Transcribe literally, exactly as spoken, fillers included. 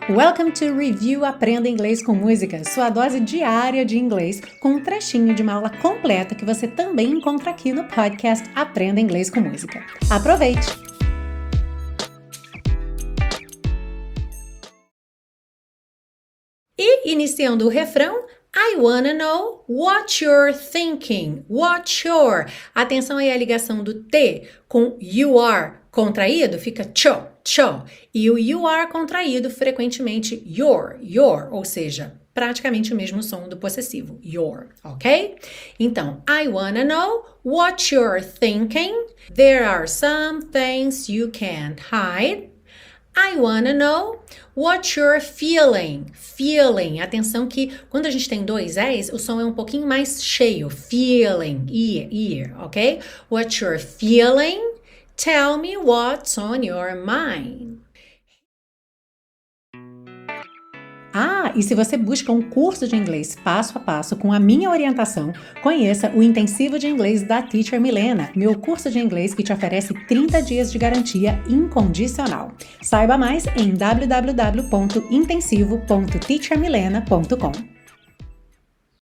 Welcome to Review Aprenda Inglês com Música, sua dose diária de inglês com um trechinho de uma aula completa que você também encontra aqui no podcast Aprenda Inglês com Música. Aproveite! E iniciando o refrão, I wanna know what you're thinking. What you're. Atenção aí à ligação do T com you are contraído, fica cho, cho. E o you are contraído, frequentemente your, your, ou seja, praticamente o mesmo som do possessivo, your, ok? Então, I wanna know what you're thinking. There are some things you can't hide. I wanna know what you're feeling. Feeling. Atenção que quando a gente tem dois S, o som é um pouquinho mais cheio. Feeling. Ear, ear, ok? What you're feeling. Tell me what's on your mind. Ah, e se você busca um curso de inglês passo a passo com a minha orientação, conheça o Intensivo de Inglês da Teacher Milena, meu curso de inglês que te oferece trinta dias de garantia incondicional. Saiba mais em w w w ponto intensivo ponto teacher milena ponto com.